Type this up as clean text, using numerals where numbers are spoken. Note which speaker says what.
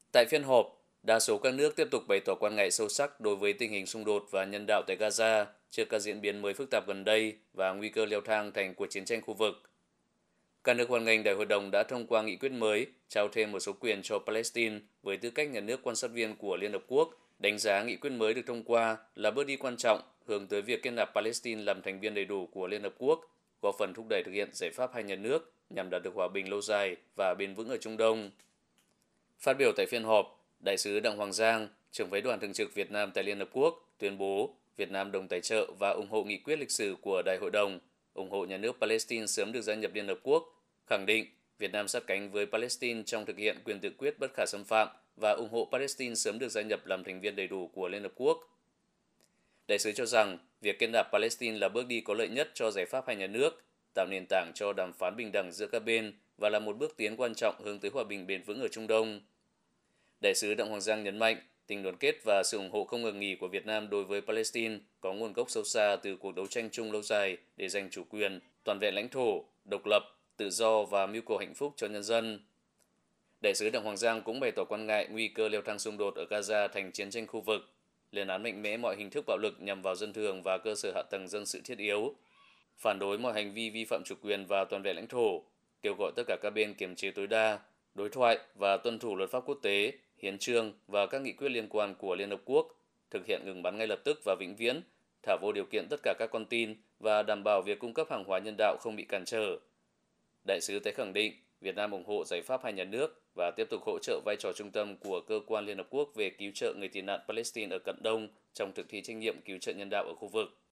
Speaker 1: Tại phiên họp, đa số các nước tiếp tục bày tỏ quan ngại sâu sắc đối với tình hình xung đột và nhân đạo tại Gaza trước các diễn biến mới phức tạp gần đây và nguy cơ leo thang thành cuộc chiến tranh khu vực. Các nước hoan nghênh Đại hội đồng đã thông qua nghị quyết mới, trao thêm một số quyền cho Palestine với tư cách nhà nước quan sát viên của Liên Hợp Quốc, đánh giá nghị quyết mới được thông qua là bước đi quan trọng hướng tới việc kết nạp Palestine làm thành viên đầy đủ của Liên Hợp Quốc, góp phần thúc đẩy thực hiện giải pháp hai nhà nước nhằm đạt được hòa bình lâu dài và bền vững ở Trung Đông. Phát biểu tại phiên họp, Đại sứ Đặng Hoàng Giang, trưởng phái đoàn thường trực Việt Nam tại Liên Hợp Quốc, tuyên bố Việt Nam đồng tài trợ và ủng hộ nghị quyết lịch sử của Đại hội đồng, ủng hộ nhà nước Palestine sớm được gia nhập Liên Hợp Quốc, khẳng định Việt Nam sát cánh với Palestine trong thực hiện quyền tự quyết bất khả xâm phạm và ủng hộ Palestine sớm được gia nhập làm thành viên đầy đủ của Liên Hợp Quốc. Đại sứ cho rằng việc kết nạp Palestine là bước đi có lợi nhất cho giải pháp hai nhà nước, tạo nền tảng cho đàm phán bình đẳng giữa các bên và là một bước tiến quan trọng hướng tới hòa bình bền vững ở Trung Đông. Đại sứ Đặng Hoàng Giang nhấn mạnh, tình đoàn kết và sự ủng hộ không ngừng nghỉ của Việt Nam đối với Palestine có nguồn gốc sâu xa từ cuộc đấu tranh chung lâu dài để giành chủ quyền, toàn vẹn lãnh thổ, độc lập, tự do và mưu cầu hạnh phúc cho nhân dân. Đại sứ Đặng Hoàng Giang cũng bày tỏ quan ngại nguy cơ leo thang xung đột ở Gaza thành chiến tranh khu vực, lên án mạnh mẽ mọi hình thức bạo lực nhằm vào dân thường và cơ sở hạ tầng dân sự thiết yếu, phản đối mọi hành vi vi phạm chủ quyền và toàn vẹn lãnh thổ, kêu gọi tất cả các bên kiềm chế tối đa, đối thoại và tuân thủ luật pháp quốc tế, hiến chương và các nghị quyết liên quan của Liên Hợp Quốc, thực hiện ngừng bắn ngay lập tức và vĩnh viễn, thả vô điều kiện tất cả các con tin và đảm bảo việc cung cấp hàng hóa nhân đạo không bị cản trở. Đại sứ tái khẳng định Việt Nam ủng hộ giải pháp hai nhà nước và tiếp tục hỗ trợ vai trò trung tâm của Cơ quan Liên Hợp Quốc về cứu trợ người tị nạn Palestine ở Cận Đông trong thực thi trách nhiệm cứu trợ nhân đạo ở khu vực.